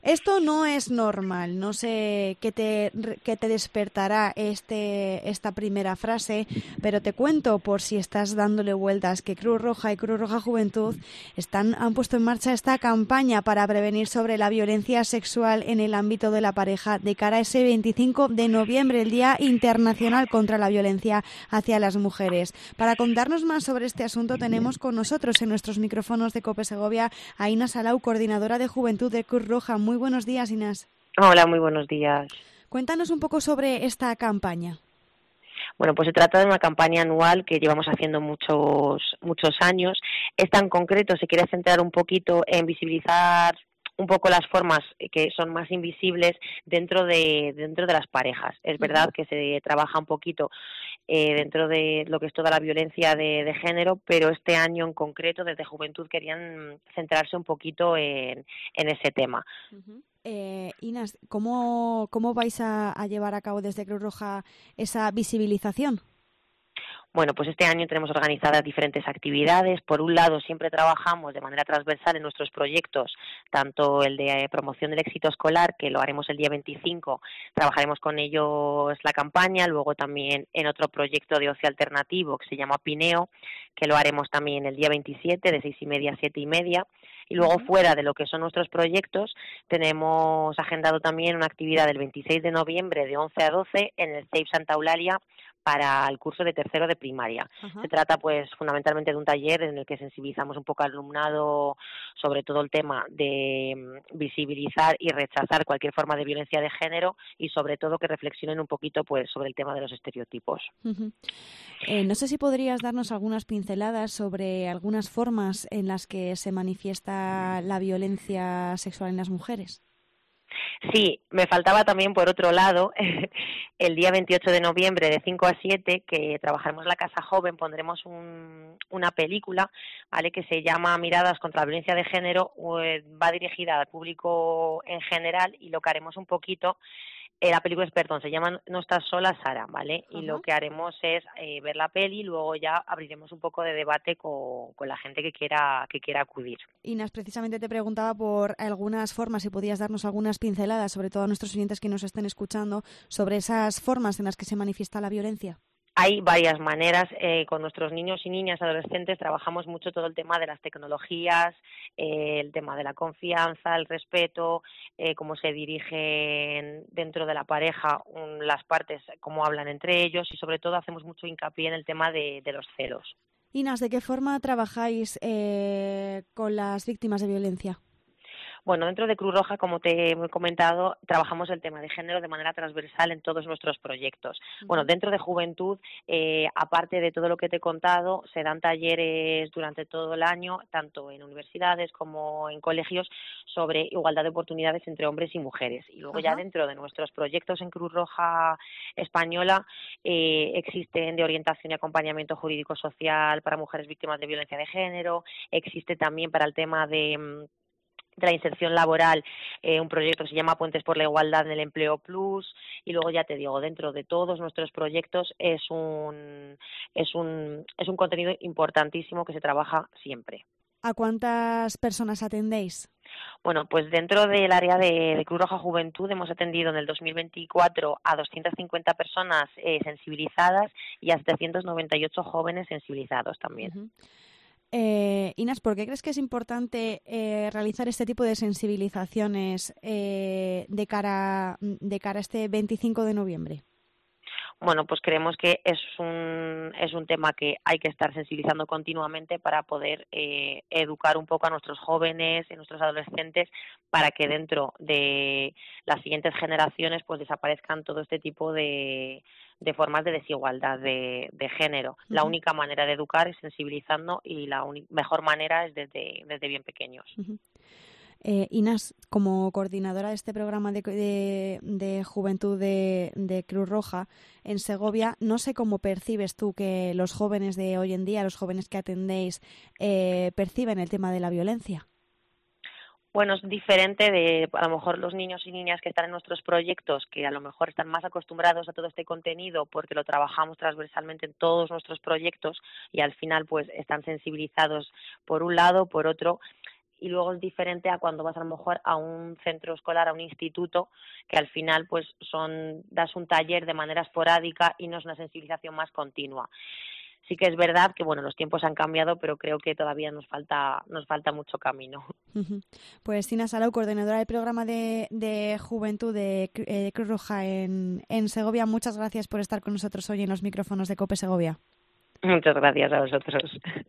Esto no es normal, no sé qué te despertará esta primera frase, pero te cuento, por si estás dándole vueltas, que Cruz Roja y Cruz Roja Juventud han puesto en marcha esta campaña para prevenir sobre la violencia sexual en el ámbito de la pareja de cara a ese 25 de noviembre, el Día Internacional contra la Violencia hacia las Mujeres. Para contarnos más sobre este asunto tenemos con nosotros en nuestros micrófonos de COPE Segovia a Ina Salau, coordinadora de Juventud de Cruz Roja. Muy buenos días, Inés. Hola, muy buenos días. Cuéntanos un poco sobre esta campaña. Bueno, pues se trata de una campaña anual que llevamos haciendo muchos años. Esta en concreto se quiere centrar un poquito en visibilizar un poco las formas que son más invisibles dentro de las parejas. Es verdad que se trabaja un poquito dentro de lo que es toda la violencia de género, pero este año en concreto desde Juventud querían centrarse un poquito en ese tema. Inés, ¿cómo vais a llevar a cabo desde Cruz Roja esa visibilización? Bueno, pues este año tenemos organizadas diferentes actividades. Por un lado, siempre trabajamos de manera transversal en nuestros proyectos, tanto el de promoción del éxito escolar, que lo haremos el día 25, trabajaremos con ellos la campaña, luego también en otro proyecto de ocio alternativo que se llama Pineo, que lo haremos también el día 27 de 6:30 a 7:30. Y luego, fuera de lo que son nuestros proyectos, tenemos agendado también una actividad del 26 de noviembre de 11 a 12 en el CEIP Santa Eulalia para el curso de tercero de primaria. Se trata pues fundamentalmente de un taller en el que sensibilizamos un poco al alumnado sobre todo el tema de visibilizar y rechazar cualquier forma de violencia de género y sobre todo que reflexionen un poquito pues sobre el tema de los estereotipos. No sé si podrías darnos algunas pinceladas sobre algunas formas en las que se manifiesta la violencia sexual en las mujeres. Sí, me faltaba también, por otro lado, el día 28 de noviembre de 5 a 7, que trabajaremos en la Casa Joven, pondremos una película, ¿vale?, que se llama Miradas contra la violencia de género, va dirigida al público en general y lo que haremos un poquito. La película se llama No estás sola, Sara, ¿vale? Y lo que haremos es ver la peli y luego ya abriremos un poco de debate con la gente que quiera acudir. Inés, precisamente te preguntaba por algunas formas, si podías darnos algunas pinceladas, sobre todo a nuestros oyentes que nos estén escuchando, sobre esas formas en las que se manifiesta la violencia. Hay varias maneras. Con nuestros niños y niñas adolescentes trabajamos mucho todo el tema de las tecnologías, el tema de la confianza, el respeto, cómo se dirigen dentro de la pareja las partes, cómo hablan entre ellos y sobre todo hacemos mucho hincapié en el tema de los celos. Inés, ¿de qué forma trabajáis con las víctimas de violencia? Bueno, dentro de Cruz Roja, como te he comentado, trabajamos el tema de género de manera transversal en todos nuestros proyectos. Bueno, dentro de Juventud, aparte de todo lo que te he contado, se dan talleres durante todo el año, tanto en universidades como en colegios, sobre igualdad de oportunidades entre hombres y mujeres. Y luego ya dentro de nuestros proyectos en Cruz Roja Española existen de orientación y acompañamiento jurídico-social para mujeres víctimas de violencia de género, existe también para el tema de la inserción laboral, un proyecto que se llama Puentes por la Igualdad en el Empleo Plus y luego ya te digo, dentro de todos nuestros proyectos es un contenido importantísimo que se trabaja siempre. ¿A cuántas personas atendéis? Bueno, pues dentro del área de Cruz Roja Juventud hemos atendido en el 2024 a 250 personas sensibilizadas y a 798 jóvenes sensibilizados también. Inés, ¿por qué crees que es importante realizar este tipo de sensibilizaciones de cara a este 25 de noviembre? Bueno, pues creemos que es un tema que hay que estar sensibilizando continuamente para poder educar un poco a nuestros jóvenes y a nuestros adolescentes para que dentro de las siguientes generaciones pues desaparezcan todo este tipo de formas de desigualdad de género. La única manera de educar es sensibilizando y la mejor manera es desde bien pequeños. Inés, como coordinadora de este programa de Juventud de Cruz Roja en Segovia, no sé cómo percibes tú que los jóvenes de hoy en día, los jóvenes que atendéis, perciben el tema de la violencia. Bueno, es diferente de a lo mejor los niños y niñas que están en nuestros proyectos, que a lo mejor están más acostumbrados a todo este contenido porque lo trabajamos transversalmente en todos nuestros proyectos y al final pues están sensibilizados por un lado, por otro. y luego es diferente a cuando vas a lo mejor a un centro escolar, a un instituto, que al final pues das un taller de manera esporádica y no es una sensibilización más continua. Sí que es verdad que bueno, los tiempos han cambiado, pero creo que todavía nos falta mucho camino. Pues Tina Salou, coordinadora del programa de juventud de Cruz Roja en Segovia, muchas gracias por estar con nosotros hoy en los micrófonos de COPE Segovia. Muchas gracias a vosotros.